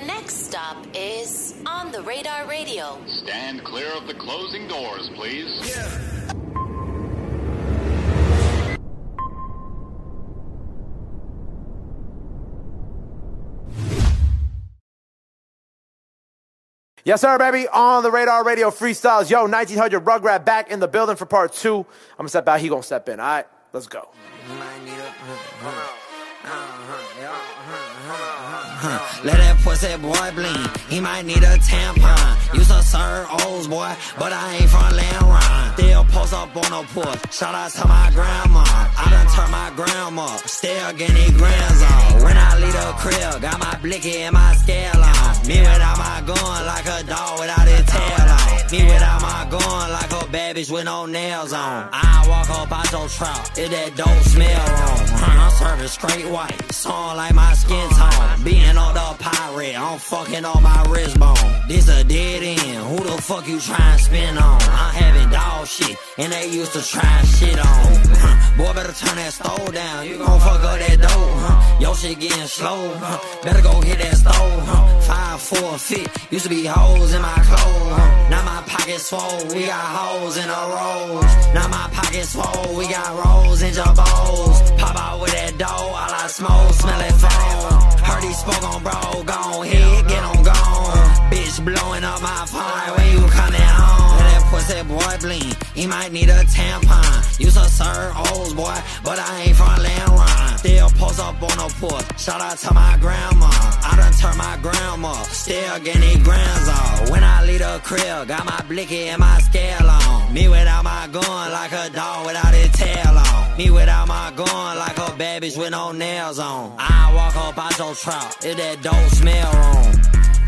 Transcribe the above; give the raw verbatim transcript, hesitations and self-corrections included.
next stop is On the Radar Radio. Stand clear of the closing doors, please. Yeah. Yes, sir, baby. On the Radar Radio freestyles. Yo, nineteen hundred Rugrat back in the building for part two. I'm going to step out. He going to step in. All right, let's go. Let that pussy boy blink. He might need a tampon. Used to serve O's boy, but I ain't from Land Still post up on no porch. Shout out to my grandma. I done turned my grandma. Still getting grands on. When I leave the crib, got my blicky and my scale on. Me without my gun, like a dog without his tail on. Me without my gun, like a bad bitch with no nails on. I walk up out your trap, it that dope smell wrong. I'm serving straight white, song like my skin tone. Beating on the pirate, I'm fucking on my wrist bone. This a dead end, who the fuck you trying to spin on? I'm having dog shit, and they used to try shit on. Boy, better turn that stove down, you gon' fuck up that dough. Huh? Yo shit getting slow, huh? Better go hit that stove. Huh? Five, four, fit, used to be hoes in my clothes. Huh? Now my pockets swole, we got hoes in the rolls. Now my pockets swole, we got rolls in jabos. Pop out with that dough, all I smoke, smell it phone. Heard he spoke on bro, gon' hit, get on gone. Bitch blowing up my phone when you coming home. Let that pussy boy blink, he might need a tampon. Used to serve O's boy, but I ain't from Land Run. Still post up on no porch, shout out to my grandma. I done turned my grandma, still getting grands on. When I leave the crib, got my blicky and my scale on. Me without my gun, like a dog without his tail on. Me without my gun, like a bad bitch with no nails on. I walk up out your trap, if that dope smell wrong.